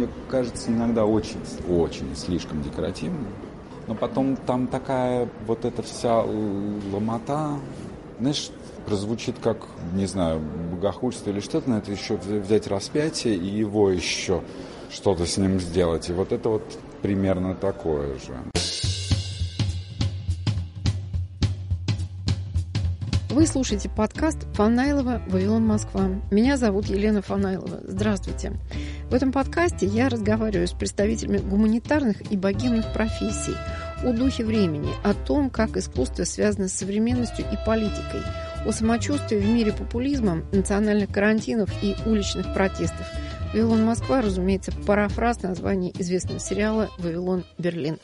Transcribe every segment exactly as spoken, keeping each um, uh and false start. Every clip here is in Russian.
кажется иногда очень, очень слишком декоративным. Но потом там такая вот эта вся ломота, знаешь, прозвучит как, не знаю, богохульство или что-то, но это еще взять распятие и его еще что-то с ним сделать. И вот это вот примерно такое же. Вы слушаете подкаст Фанайлова «Вавилон, Москва». Меня зовут Елена Фанайлова. Здравствуйте. В этом подкасте я разговариваю с представителями гуманитарных и богемных профессий о духе времени, о том, как искусство связано с современностью и политикой, о самочувствии в мире популизма, национальных карантинов и уличных протестов. «Вавилон, Москва», разумеется, парафраз названия известного сериала «Вавилон, Берлин».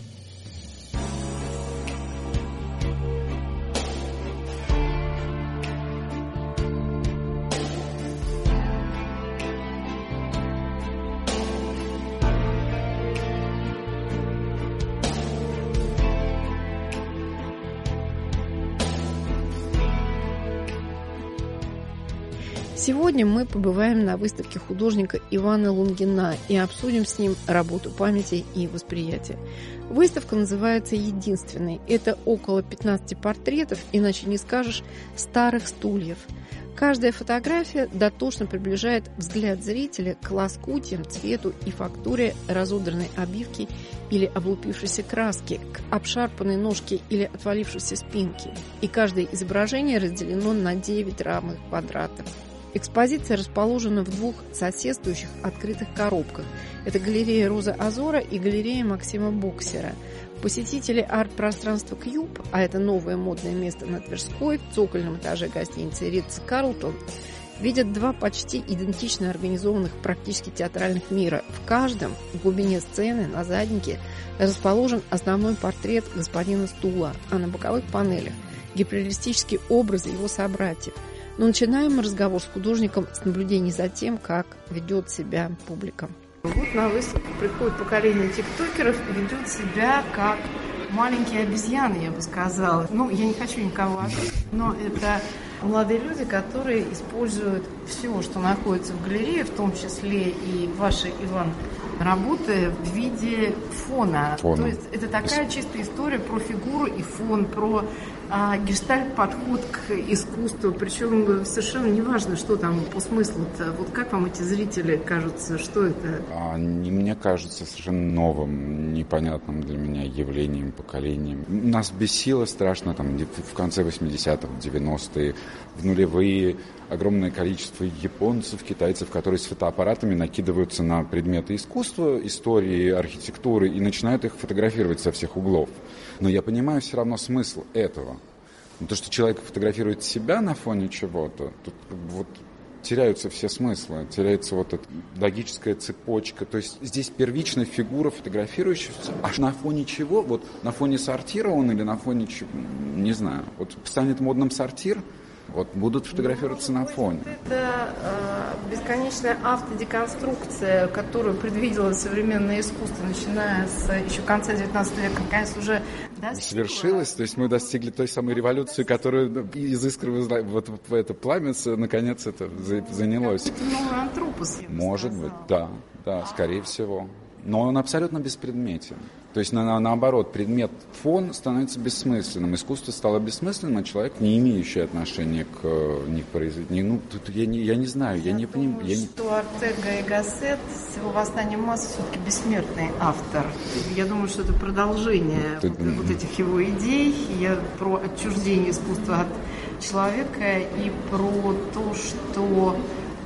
Сегодня мы побываем на выставке художника Ивана Лунгина и обсудим с ним работу памяти и восприятия. Выставка называется «Единственный». Это около пятнадцати портретов, иначе не скажешь, старых стульев. Каждая фотография дотошно приближает взгляд зрителя к лоскутиям, цвету и фактуре разодранной обивки или облупившейся краски, к обшарпанной ножке или отвалившейся спинке. И каждое изображение разделено на девять равных квадратов. Экспозиция расположена в двух соседствующих открытых коробках. Это галерея Розы Азора и галерея Максима Боксера. Посетители арт-пространства «Кьюб», а это новое модное место на Тверской, в цокольном этаже гостиницы «Ритц-Карлтон», видят два почти идентично организованных практически театральных мира. В каждом в глубине сцены на заднике расположен основной портрет господина Стула, а на боковых панелях гиперреалистические образы его собратьев. Но начинаем мы разговор с художником с наблюдений за тем, как ведет себя публика. Вот на выставку приходит поколение тиктокеров и ведет себя как маленькие обезьяны, я бы сказала. Ну, я не хочу никого обидеть, но это молодые люди, которые используют все, что находится в галерее, в том числе и ваши, Иван, работы в виде фона. фона. То есть это такая чистая история про фигуру и фон, про а, гештальт-подход к искусству. Причем совершенно не важно, что там по смыслу-то. Вот как вам эти зрители кажутся, что это? Они мне кажутся совершенно новым, непонятным для меня явлением, поколением. Нас бесило страшно там в конце восьмидесятых, девяностые, в нулевые огромное количество японцев, китайцев, которые с фотоаппаратами накидываются на предметы искусства, истории, архитектуры и начинают их фотографировать со всех углов. Но я понимаю все равно смысл этого. То, что человек фотографирует себя на фоне чего-то, тут вот теряются все смыслы, теряется вот эта логическая цепочка. То есть здесь первичная фигура фотографирующаяся, а на фоне чего? Вот на фоне сортира он или на фоне чего? Не знаю. Вот станет модным сортир, вот будут фотографироваться на фоне. Это э, бесконечная автодеконструкция, которую предвидело современное искусство, начиная с еще конца девятнадцатого века, наконец уже достигла. Свершилось, то есть мы достигли той самой революции, которая из искры вот в это пламя, наконец это занялось. Это новый антропос, я бы Может сказала. быть, да, да, скорее всего. Но он абсолютно беспредметен. То есть, на, наоборот, предмет фон становится бессмысленным. Искусство стало бессмысленным, а человек, не имеющий отношения к, ни к произведению. Ну, тут я не, я не знаю, я, я не понимаю. Я не... что Ортега и Гассет с его «Восстанием масс» все-таки бессмертный автор. Я думаю, что это продолжение Ты... вот, вот этих его идей. Я про отчуждение искусства от человека и про то, что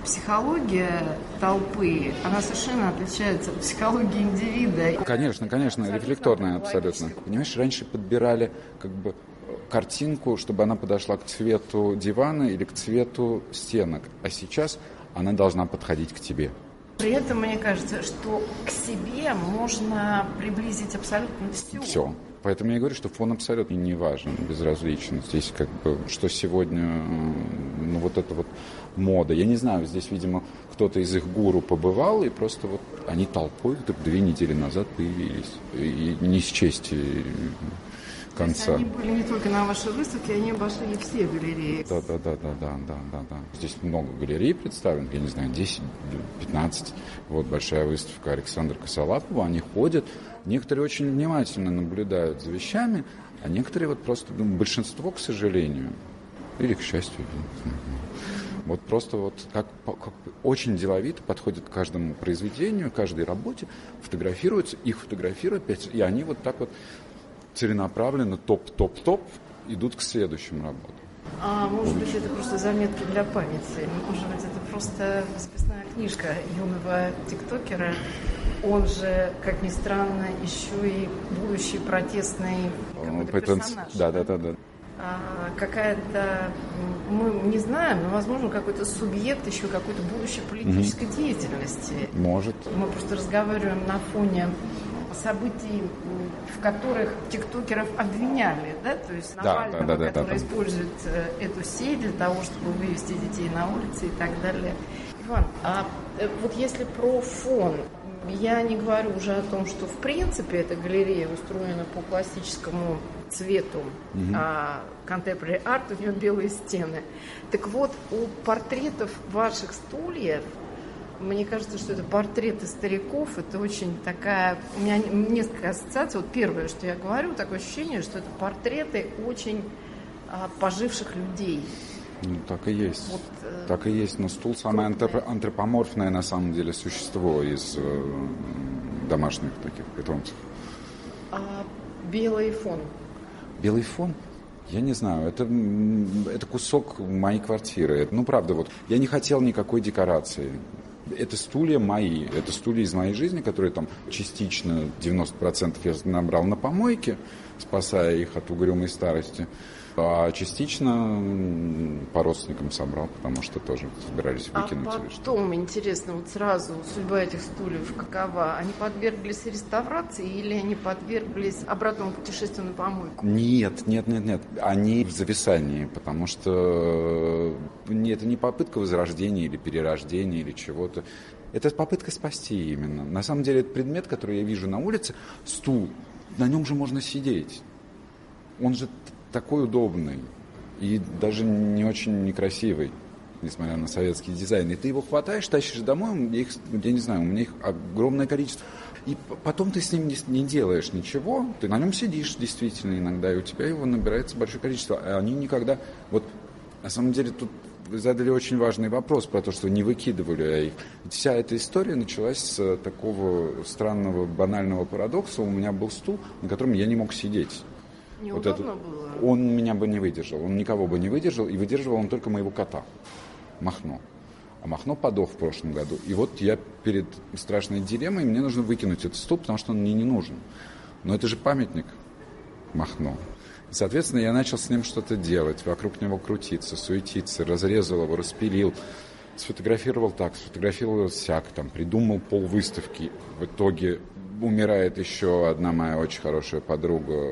психология толпы, она совершенно отличается от психологии индивида. Конечно, конечно, абсолютно рефлекторная абсолютно. Понимаешь, раньше подбирали как бы картинку, чтобы она подошла к цвету дивана или к цвету стенок, а сейчас она должна подходить к тебе. При этом мне кажется, что к себе можно приблизить абсолютно все. Все. Поэтому я говорю, что фон абсолютно не важен, безразличен. Здесь как бы, что сегодня, ну вот это вот мода. Я не знаю, здесь, видимо, кто-то из их гуру побывал, и просто вот они толпой так две недели назад появились. И не счесть конца. То есть они были не только на вашей выставке, они обошли все галереи. Да, да, да, да, да, да, да, да. Здесь много галерей представлено, я не знаю, десять-пятнадцать. Вот большая выставка Александра Косолапова, они ходят. Некоторые очень внимательно наблюдают за вещами, а некоторые вот просто, ну, большинство, к сожалению, или к счастью, вот просто вот как, как очень деловито подходят к каждому произведению, каждой работе, фотографируются, их фотографируют, и они вот так вот целенаправленно топ-топ-топ идут к следующим работам. А может быть, это просто заметки для памяти? Может быть, это просто записная книжка юного тиктокера? Он же, как ни странно, еще и будущий протестный какой-то персонаж. Да, да, да, да. А, какая-то, мы не знаем, но, возможно, какой-то субъект еще какой-то будущей политической mm-hmm. деятельности. Может. Мы просто разговариваем на фоне событий, в которых тиктокеров обвиняли, да, то есть Навального, да, да, да, который да, да. использует эту сеть для того, чтобы вывести детей на улицы и так далее. Иван, а вот если про фон, я не говорю уже о том, что в принципе эта галерея устроена по классическому цвету, mm-hmm. а contemporary art, у нее белые стены. Так вот, у портретов ваших стульев, мне кажется, что это портреты стариков, это очень такая, у меня несколько ассоциаций. Вот первое, что я говорю, такое ощущение, что это портреты очень а, поживших людей. Ну, так и есть. Вот, э, так и есть. Но стул самое антроп- антропоморфное на самом деле существо из э, домашних таких питомцев. А белый фон? Белый фон? Я не знаю, это, это кусок моей квартиры. Ну, правда, вот я не хотел никакой декорации. Это стулья мои, это стулья из моей жизни, которые там частично, девяносто процентов я набрал на помойке, спасая их от угрюмой старости, а частично по родственникам собрал, потому что тоже собирались выкинуть. А потом, интересно, вот сразу судьба этих стульев какова? Они подверглись реставрации или они подверглись обратному путешествию на помойку? Нет, нет, нет, нет. Они в зависании, потому что это не попытка возрождения или перерождения или чего-то. Это попытка спасти именно. На самом деле, это предмет, который я вижу на улице, стул, на нем же можно сидеть. Он же такой удобный и даже не очень некрасивый, несмотря на советский дизайн. И ты его хватаешь, тащишь домой, их, я не знаю, у меня их огромное количество. И потом ты с ним не, не делаешь ничего, ты на нем сидишь действительно иногда, и у тебя его набирается большое количество. А они никогда... Вот на самом деле тут вы задали очень важный вопрос про то, что не выкидывали я их. Ведь вся эта история началась с такого странного банального парадокса. У меня был стул, на котором я не мог сидеть. Неудобно вот это, было? Он меня бы не выдержал, он никого бы не выдержал, и выдерживал он только моего кота, Махно. А Махно подох в прошлом году. И вот я перед страшной дилеммой, мне нужно выкинуть этот стул, потому что он мне не нужен. Но это же памятник Махно. И, соответственно, я начал с ним что-то делать, вокруг него крутиться, суетиться, разрезал его, распилил, сфотографировал так, сфотографировал сяк, там, придумал полвыставки. В итоге умирает еще одна моя очень хорошая подруга,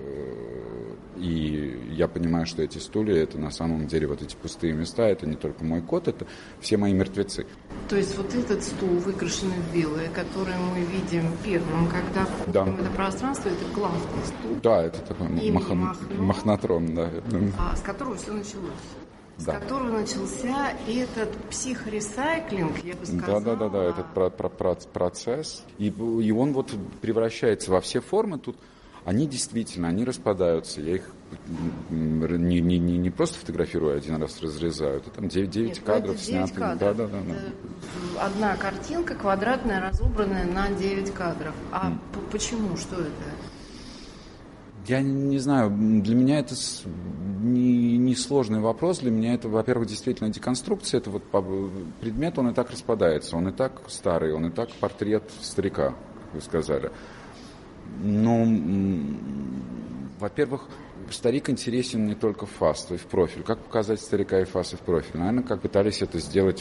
и я понимаю, что эти стулья, это на самом деле вот эти пустые места, это не только мой кот, это все мои мертвецы. То есть вот этот стул, выкрашенный в белое, который мы видим первым, когда да. входим в это пространство, это главный стул. Да, это такой мах... махнотрон, да. А, с которого все началось. С да. которого начался этот психоресайклинг, я бы сказала. Да, да, да, да, этот про- про- про- процесс. И, и он вот превращается во все формы. Тут они действительно, они распадаются. Я их не, не, не, не просто фотографирую, один раз разрезаю. Это там девять, девять Нет, кадров снято. Кадров. Да, да, да, да. Одна картинка квадратная, разобранная на девять кадров. А mm. почему? Что это? Я не знаю, для меня это не, не сложный вопрос. Для меня это, во-первых, действительно деконструкция. Это вот предмет, он и так распадается, он и так старый, он и так портрет старика, как вы сказали. Но, во-первых, старик интересен не только в фас, то есть в профиль. Как показать старика и фас, и в профиль? Наверное, как пытались это сделать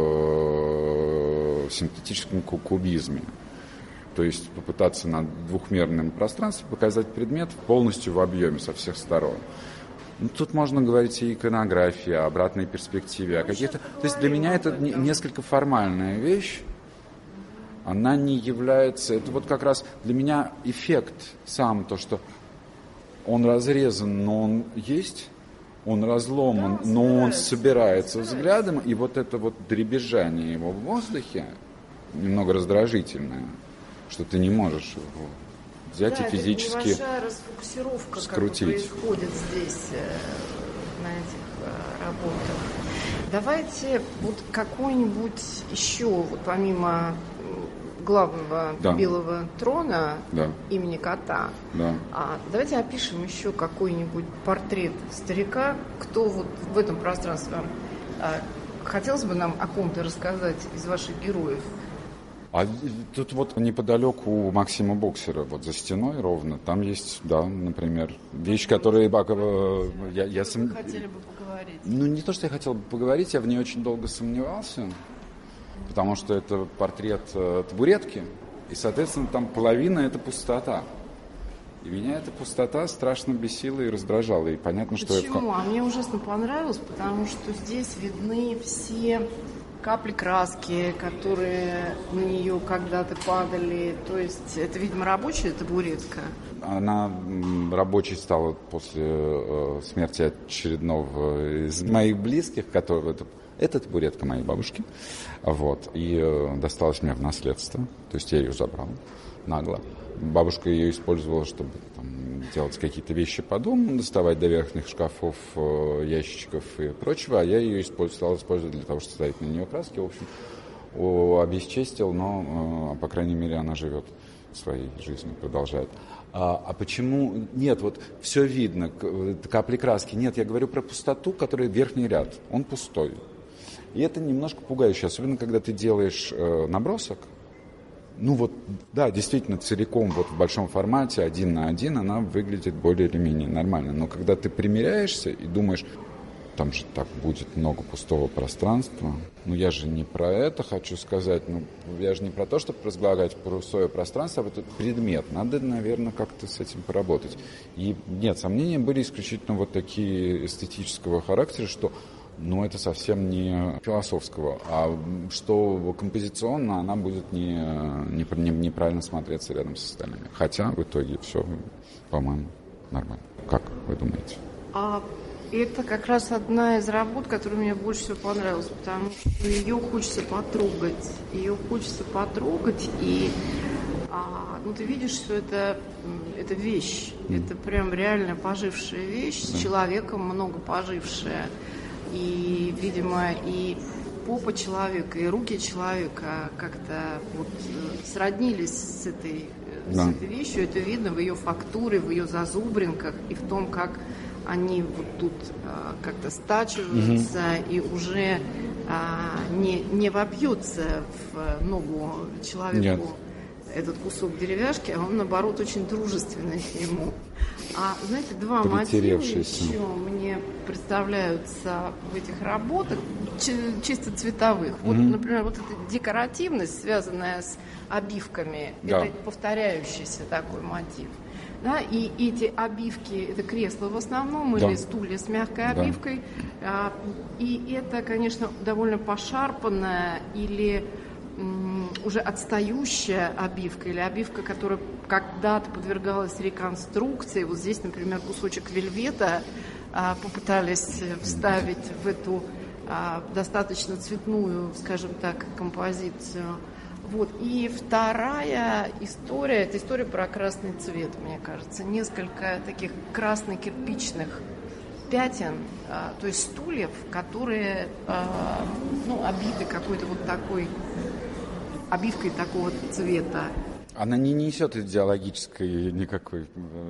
в синтетическом кубизме. То есть попытаться на двухмерном пространстве показать предмет полностью в объеме со всех сторон. Ну, тут можно говорить и иконографии, о обратной перспективе, о каких-то... То есть для меня это несколько формальная вещь. Она не является... Это вот как раз для меня эффект сам, то, что Он разрезан, но он есть, он разломан, да, но он собирается взглядом, и вот это вот дребезжание его в воздухе немного раздражительное, что ты не можешь его взять, да, и физически небольшая расфокусировка скрутить. Как происходит здесь на этих работах. Давайте вот какой-нибудь еще, вот помимо главного да. белого трона да. имени кота, да. а, давайте опишем еще какой-нибудь портрет старика, кто вот в этом пространстве вам а, хотелось бы нам о ком-то рассказать из ваших героев. А тут вот неподалеку у Максима Боксера, вот за стеной ровно, там есть, да, например, вещь, которая... Я, я сом... Вы хотели бы поговорить? Ну, не то, что я хотел бы поговорить, я в ней очень долго сомневался, потому что это портрет э, табуретки, и, соответственно, там половина — это пустота. И меня эта пустота страшно бесила и раздражала, и понятно, Почему? что... Почему? А мне ужасно понравилось, потому что здесь видны все... капли краски, которые на нее когда-то падали. То есть это, видимо, рабочая табуретка? Она рабочей стала после э, смерти очередного из моих близких, который, это, это табуретка моей бабушки. Вот, и э, досталась мне в наследство. То есть я ее забрал нагло. Бабушка ее использовала, чтобы там, делать какие-то вещи по дому, доставать до верхних шкафов, э, ящичков и прочего, а я ее использ... стал использовать для того, чтобы ставить на нее краски. В общем, о, обесчестил, но, э, по крайней мере, она живет своей жизнью, продолжает. А, а почему? Нет, вот все видно, капли краски. Нет, я говорю про пустоту, которая верхний ряд, он пустой. И это немножко пугающе, особенно когда ты делаешь э, набросок. Ну вот, да, действительно, целиком вот в большом формате, один на один, она выглядит более или менее нормально. Но когда ты примеряешься и думаешь, там же так будет много пустого пространства, ну я же не про это хочу сказать, ну я же не про то, чтобы разглагать пустое пространство, а вот этот предмет. Надо, наверное, как-то с этим поработать. И нет, сомнения были исключительно вот такие эстетического характера, что... Но это совсем не философского, а что композиционно она будет не, не, не, неправильно смотреться рядом с остальными. Хотя в итоге все, по-моему, нормально. Как вы думаете? А это как раз одна из работ, которая мне больше всего понравилась, потому что ее хочется потрогать. Ее хочется потрогать, и а, ну, ты видишь, что это, это вещь. Mm. Это прям реально пожившая вещь, с человеком много пожившая. И, видимо, и попа человека, и руки человека как-то вот сроднились с этой, да. с этой вещью. Это видно в ее фактуре, в ее зазубринках и в том, как они вот тут а, как-то стачиваются угу. и уже а, не, не вобьется в ногу человеку. Нет. Этот кусок деревяшки, а он, наоборот, очень дружественный к нему. А, знаете, два мотива еще мне представляются в этих работах, чисто цветовых. Mm-hmm. Вот, например, вот эта декоративность, связанная с обивками, да. это повторяющийся такой мотив. Да, и эти обивки, это кресла в основном, да. или стулья с мягкой обивкой. Да. И это, конечно, довольно пошарпанная или уже отстающая обивка или обивка, которая когда-то подвергалась реконструкции. Вот здесь, например, кусочек вельвета а, попытались вставить в эту а, достаточно цветную, скажем так, композицию. Вот. И вторая история, это история про красный цвет, мне кажется. Несколько таких красно-кирпичных пятен, а, то есть стульев, которые а, ну, обиты какой-то вот такой обивкой такого цвета. Она не несет идеологической никакой...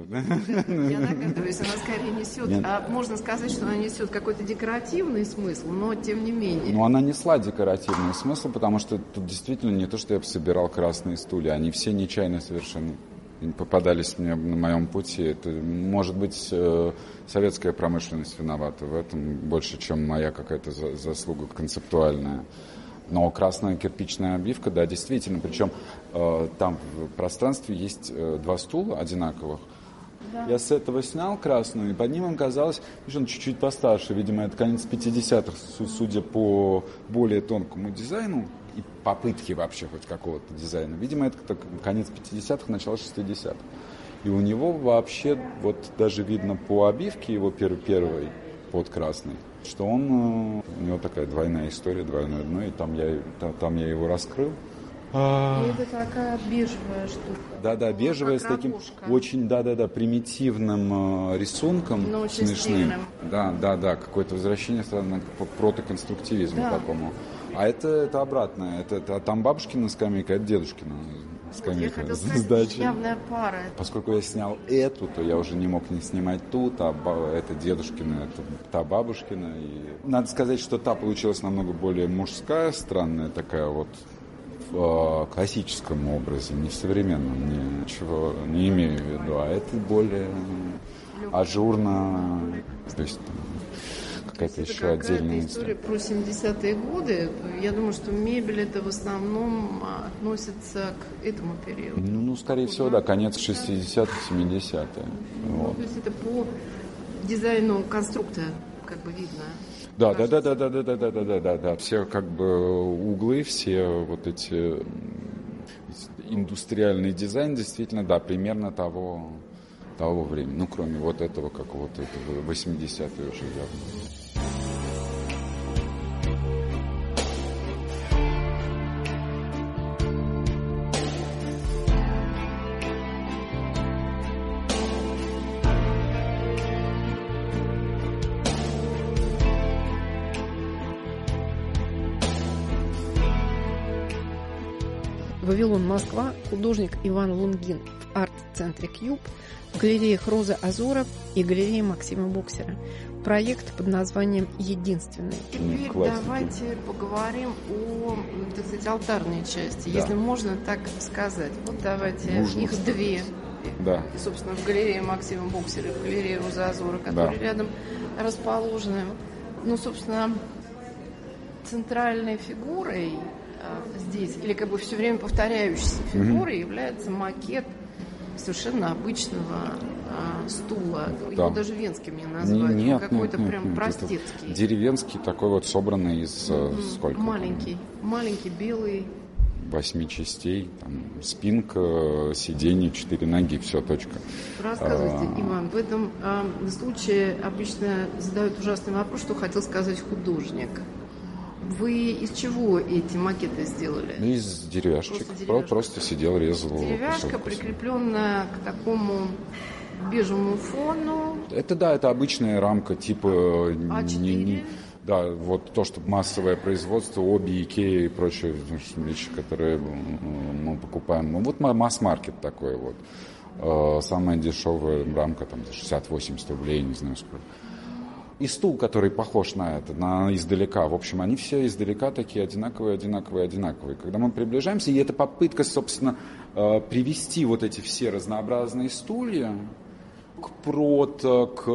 Я догадываюсь, она скорее несет... Нет. А можно сказать, что она несет какой-то декоративный смысл, но тем не менее. Ну, она несла декоративный смысл, потому что тут действительно не то, что я собирал красные стулья. Они все нечаянно совершенно попадались мне на моем пути. Это, может быть, советская промышленность виновата в этом больше, чем моя какая-то заслуга концептуальная. Но красная кирпичная обивка, да, действительно. Причем э, там в пространстве есть э, два стула одинаковых. Да. Я с этого снял красную, и под ним оказалось, видишь, он чуть-чуть постарше. Видимо, это конец пятидесятых, судя по более тонкому дизайну. и попытки вообще хоть какого-то дизайна. Видимо, это конец пятидесятых, начало шестидесятых. И у него вообще, вот даже видно по обивке его первой, первой под красной, что он, у него такая двойная история, двойное дно, и там я, там я его раскрыл. И это такая бежевая штука. Да-да, бежевая, с таким очень, да-да-да, примитивным э, рисунком, но очень смешным. стильным. Да-да-да, какое-то возвращение странно к протоконструктивизму да. такому. А это, это обратное. Это, это, там бабушкина скамейка, это дедушкина скамейка. Вот, я сказать, явная пара. Поскольку я снял эту, то я уже не мог не снимать ту, та, это дедушкина, это та бабушкина. И... Надо сказать, что та получилась намного более мужская, странная такая вот, в классическом образе, не в современном, ничего не имею в виду, а это более ажурно, то есть какая-то еще какая-то отдельная история про семидесятые годы. Я думаю, что мебель это в основном относится к этому периоду. Ну, ну скорее всего, да, конец шестидесятых, семидесятые. Ну, Вот. то есть это по дизайну конструкта, как бы видно. Да, да, да, да, да, да, да, да, да, да, да, да. Все как бы углы, все вот эти индустриальный дизайн, действительно, да, примерно того, того времени. Ну, кроме вот этого какого-то этого восьмидесятые уже явно. Вавилон, Москва, художник Иван Лунгин в арт-центре «Кьюб», в галереях «Роза Азора» и галерее Максима Боксера. Проект под названием «Единственный». Теперь Классики. Давайте поговорим о, так сказать, алтарной части, Да. если можно так сказать. Вот давайте, Нужно их сказать. две. Да. И, собственно, в галерее Максима Боксера и в галерее «Роза Азора», которые Да. рядом расположены. Ну, собственно, центральной фигурой здесь, или как бы все время повторяющейся фигурой, mm-hmm. является макет совершенно обычного а, стула. Да. Его даже венским не назвать. Нет, какой-то нет, прям нет, простецкий. Деревенский такой вот, собранный из mm-hmm. сколько? Маленький, там, маленький, белый. Восьми частей, там, спинка, сиденье, четыре ноги, все, точка. Рассказывайте, а... Иван, в этом а, случае обычно задают ужасный вопрос, что хотел сказать художник. Вы из чего эти макеты сделали? Из деревяшечек. Просто, деревяшка. Просто сидел, резал. Деревяшка, прикрепленная к такому бежевому фону. Это да, это обычная рамка типа... а четыре? Не, не, да, вот то, что массовое производство, Оби, Икея и прочие вещи, которые мы покупаем. Ну, вот масс-маркет такой вот. Самая дешевая рамка, там, шестьдесят-восемьдесят рублей, не знаю сколько. И стул, который похож на это, на издалека. В общем, они все издалека такие одинаковые, одинаковые, одинаковые. Когда мы приближаемся, и это попытка, собственно, привести вот эти все разнообразные стулья к прото, к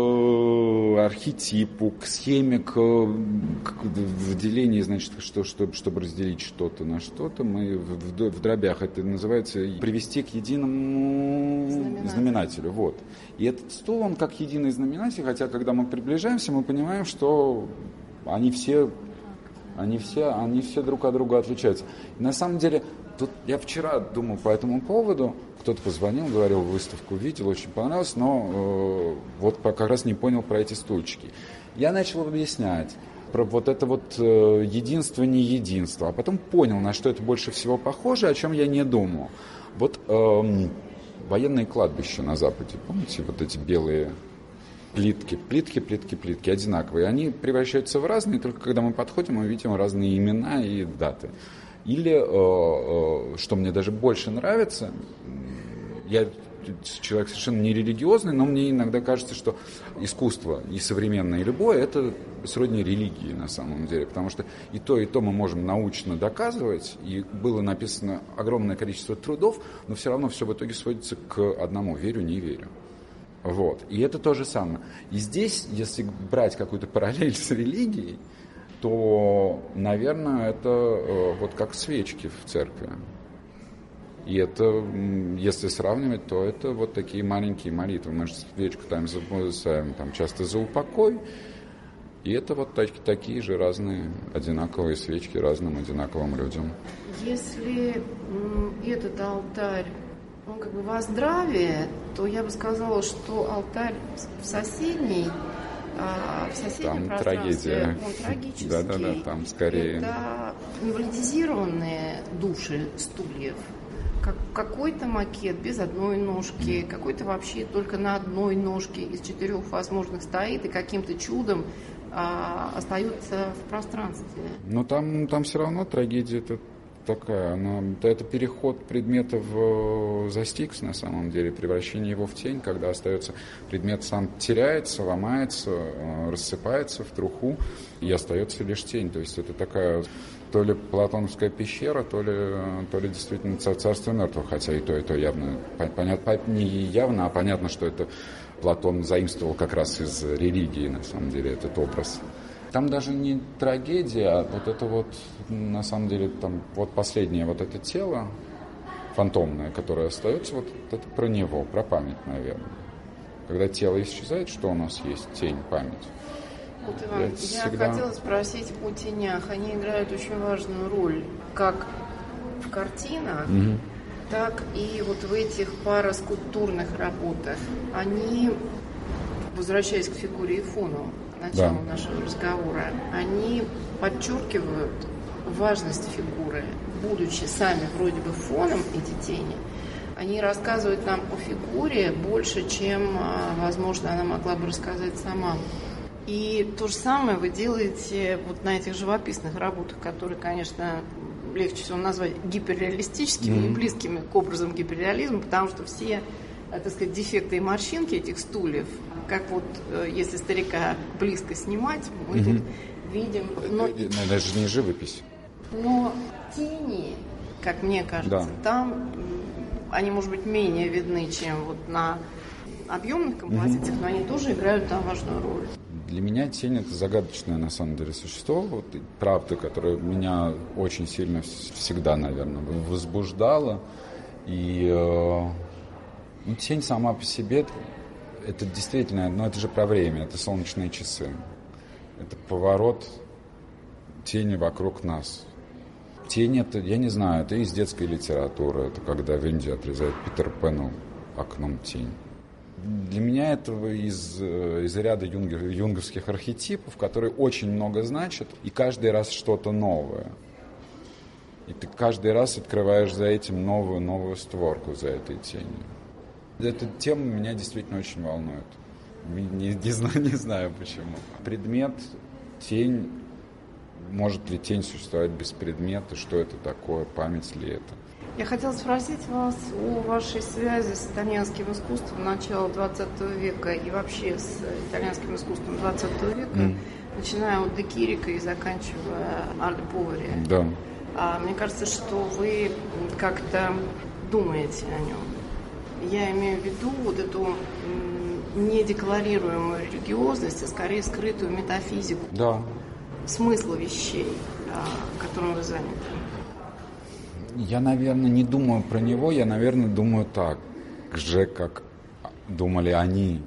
архетипу, к схеме, к, к выделению, значит, что, чтобы, чтобы разделить что-то на что-то, мы в, в, в дробях это называется привести к единому знаменателю. знаменателю. Вот. И этот стул, он как единый знаменатель, хотя когда мы приближаемся, мы понимаем, что они все, они все, они все друг от друга отличаются. И на самом деле, тут я вчера думал по этому поводу, кто-то позвонил, говорил, выставку видел, очень понравилось, но э, вот как раз не понял про эти стульчики. Я начал объяснять про вот это вот э, единство, не единство, а потом понял, на что это больше всего похоже, о чем я не думал. Вот э, военные кладбища на Западе, помните, вот эти белые плитки, плитки, плитки, плитки, одинаковые. Они превращаются в разные, только когда мы подходим, мы видим разные имена и даты. Или, э, э, что мне даже больше нравится, я человек совершенно не религиозный, но мне иногда кажется, что искусство и современное, и любое, это сродни религии на самом деле, потому что и то, и то мы можем научно доказывать, и было написано огромное количество трудов, но все равно все в итоге сводится к одному: верю, не верю. Вот. И это то же самое. И здесь, если брать какую-то параллель с религией, то, наверное, это э, вот как свечки в церкви. И это, если сравнивать, то это вот такие маленькие молитвы. Мы же свечку там ставим там, часто за упокой, И это вот так, такие же разные одинаковые свечки разным одинаковым людям. Если м, этот алтарь, он как бы во здравии, то я бы сказала, что алтарь в соседней, а, в соседнем там пространстве, трагедия. он трагический. Да-да-да, там скорее. Это инвалидизированные души стульев. Как, какой-то макет без одной ножки, какой-то вообще только на одной ножке из четырех возможных стоит и каким-то чудом а, остается в пространстве. Но там, там все равно трагедия-то такая. Она, это переход предмета в застикс на самом деле, превращение его в тень, когда остается предмет сам теряется, ломается, рассыпается в труху, и остается лишь тень. То есть это такая то ли платоновская пещера, то ли, то ли действительно царство мертвых, хотя и то, и то явно, понятно, не явно, а понятно, что это Платон заимствовал как раз из религии, на самом деле, этот образ. Там даже не трагедия, а вот это вот, на самом деле, там вот последнее вот это тело фантомное, которое остается, вот это про него, про память, наверное. Когда тело исчезает, что у нас есть? Тень, память. Вот, Иван, я, я всегда... хотела спросить о тенях. Они играют очень важную роль как в картинах, угу. так и вот в этих параскульптурных работах. Они, возвращаясь к фигуре и фону, началу да. нашего разговора, они подчеркивают важность фигуры, будучи сами вроде бы фоном эти тени. Они рассказывают нам о фигуре больше, чем, возможно, она могла бы рассказать сама. И то же самое вы делаете вот на этих живописных работах, которые, конечно, легче всего назвать гиперреалистическими mm-hmm. и близкими к образам гиперреализма, потому что все, так сказать, дефекты и морщинки этих стульев, как вот если старика близко снимать, мы mm-hmm. тут видим... Но... Это же не живопись. Но тени, как мне кажется, да. там они, может быть, менее видны, чем вот на объемных композициях, mm-hmm. но они тоже играют там важную роль. Для меня тень – это загадочное, на самом деле, существо, вот, правда, которое меня очень сильно всегда, наверное, возбуждало. И э, ну, тень сама по себе – это действительно, ну, это же про время, это солнечные часы. Это поворот тени вокруг нас. Тень – это, я не знаю, это из детской литературы, это когда в Индии отрезает Питер Пэну окном тень. Для меня это из, из ряда юнгер, юнговских архетипов, которые очень много значат, и каждый раз что-то новое. И ты каждый раз открываешь за этим новую, новую створку, за этой тенью. Эта тема меня действительно очень волнует. Не, не, знаю, не знаю почему. Предмет, тень, может ли тень существовать без предмета, что это такое, память ли это? Я хотела спросить вас о вашей связи с итальянским искусством начала двадцатого века и вообще с итальянским искусством двадцатого века, mm. начиная от Де Кирика и заканчивая Альдо Повери. Да. А, мне кажется, что вы как-то думаете о нем. Я имею в виду вот эту недекларируемую религиозность, а скорее скрытую метафизику. Да. Смысла вещей, которым вы заняты. Я, наверное, не думаю про него, я, наверное, думаю так же, как думали они.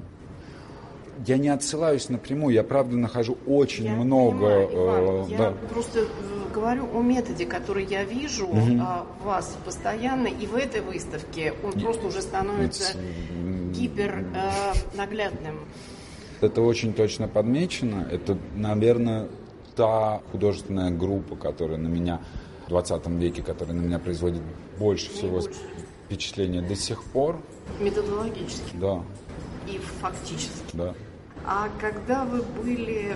Я не отсылаюсь напрямую, я, правда, нахожу очень я много... Понимаю, Иван, э, я да. просто говорю о методе, который я вижу угу. uh, у вас постоянно, и в этой выставке он просто уже становится uh, гипер э, наглядным. Это очень точно подмечено. Это, наверное, та художественная группа, которая на меня... в двадцатом веке, который на меня производит больше всего больше. впечатления до сих пор. Методологически. Да. И фактически. Да. А когда вы были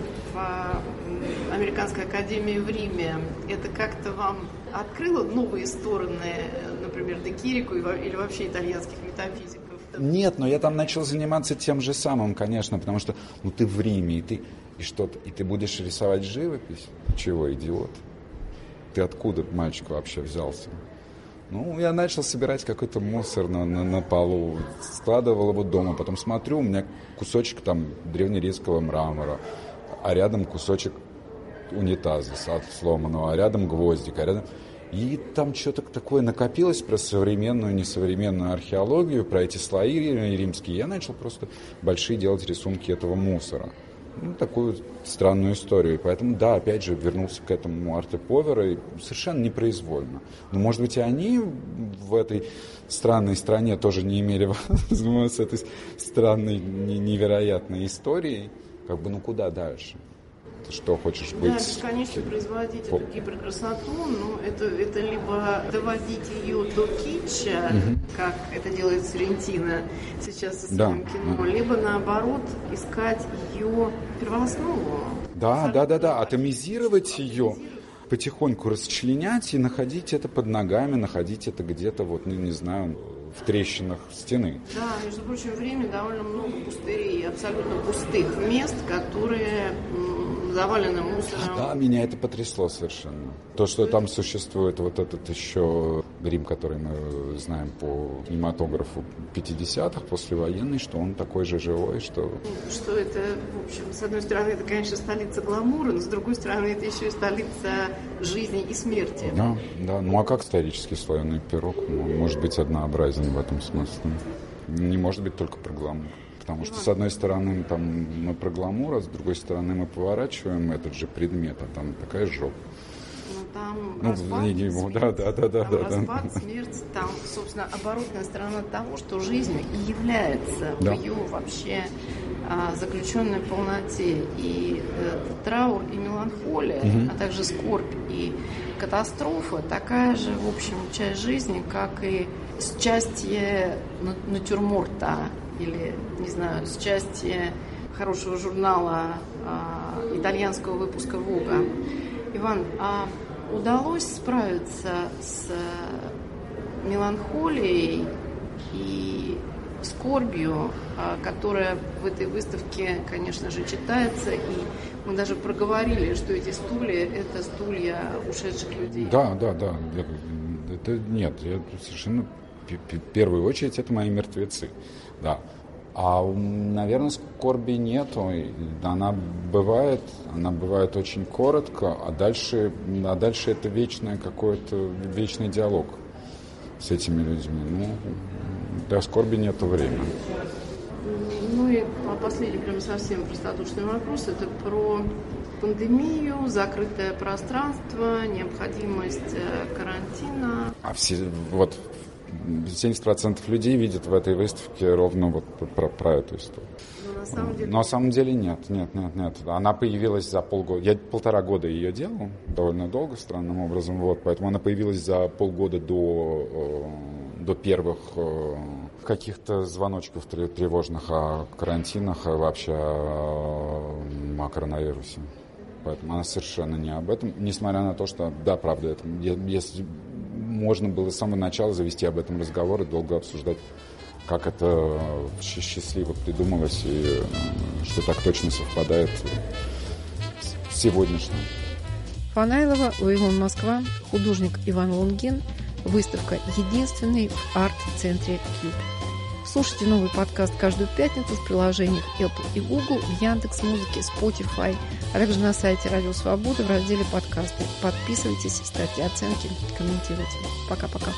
в Американской академии в Риме, это как-то вам открыло новые стороны, например, Де Кирику или вообще итальянских метафизиков? Нет, но я там начал заниматься тем же самым, конечно, потому что ну ты в Риме, и ты, и что-то, и ты будешь рисовать живопись? Чего, идиот? Ты откуда, мальчик, вообще взялся? Ну, я начал собирать какой-то мусор на, на, на полу, складывал его дома, потом смотрю, у меня кусочек там древнеримского мрамора, а рядом кусочек унитаза сломанного, а рядом гвоздик, а рядом... И там что-то такое накопилось про современную, несовременную археологию, про эти слои римские. Я начал просто большие делать рисунки этого мусора. ну, такую странную историю. Поэтому, да, опять же, вернулся к этому арт-повера и совершенно непроизвольно. Но, может быть, и они в этой странной стране тоже не имели возможности с этой странной, невероятной историей. Как бы, ну куда дальше? Ты что, хочешь быть... Да, бесконечно производить По... эту гиперкрасоту, но это, это либо доводить ее до китча, угу. как это делает Соррентино сейчас со своим да. кино, да. либо наоборот искать ее первооснову. Да, да, да, да, атомизировать ее, потихоньку расчленять и находить это под ногами, находить это где-то, вот, ну, не знаю, в трещинах стены. Да, между прочим, время довольно много пустырей, абсолютно пустых мест, которые м, завалены мусором. Да, меня это потрясло совершенно. То, что там существует вот этот еще Рим, который мы знаем по кинематографу пятидесятых, послевоенный, что он такой же живой, что... Что это, в общем, с одной стороны, это, конечно, столица гламура, но с другой стороны, это еще и столица жизни и смерти. Да, да. Ну а как исторически слоеный пирог может быть однообразен в этом смысле? Не может быть только про гламур. Потому что, с одной стороны, там, мы про гламур, а с другой стороны, мы поворачиваем этот же предмет, а там такая жопа. Ну, там ну, распад, не, смерть, да, да, да, да, там да, распад, да. смерть, там, собственно, оборотная сторона того, что жизнь и является да. в ее вообще а, заключенной полноте. И э, траур и меланхолия, угу. а также скорбь и катастрофа такая же, в общем, часть жизни, как и счастье натюрморта или, не знаю, счастье хорошего журнала а, итальянского выпуска «Вога». Иван, а удалось справиться с меланхолией и скорбью, которая в этой выставке, конечно же, читается, и мы даже проговорили, что эти стулья – это стулья ушедших людей. Да, да, да. Это нет, я совершенно в первую очередь это мои мертвецы, да. А, наверное, скорби нету. Она бывает, она бывает очень коротко, а дальше, а дальше это вечное какой-то вечный диалог с этими людьми. Ну, для скорби нету времени. Ну и последний прям совсем простодушный вопрос. Это про пандемию, закрытое пространство, необходимость карантина. А все вот семьдесят процентов людей видят в этой выставке ровно вот про, про эту историю. Но на самом деле... Но на самом деле нет, нет, нет, нет. Она появилась за полгода. Я полтора года ее делал, довольно долго, странным образом, вот. Поэтому она появилась за полгода до, до первых каких-то звоночков тревожных о карантинах, а вообще о, о коронавирусе. Поэтому она совершенно не об этом. Несмотря на то, что, да, правда, это, если можно было с самого начала завести об этом разговор и долго обсуждать, как это счастливо придумалось и что так точно совпадает с сегодняшним. Фанайлова, Вавилон, Москва, художник Иван Лунгин, выставка «Единственный» в арт-центре «Кьюб». Слушайте новый подкаст каждую пятницу в приложениях Apple и Google, в Яндекс.Музыке, Spotify, а также на сайте Радио Свобода в разделе «Подкасты». Подписывайтесь, ставьте оценки, комментируйте. Пока-пока.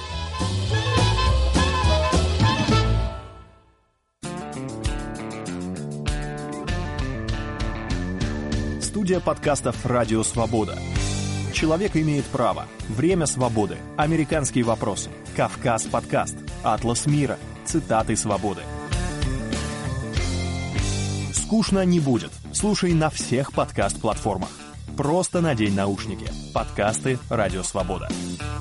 Студия подкастов «Радио Свобода». Человек имеет право. Время свободы. Американские вопросы. Кавказ подкаст. Атлас мира. Цитаты свободы. Скучно не будет. Слушай на всех подкаст-платформах. Просто надень наушники. Подкасты «Радио Свобода».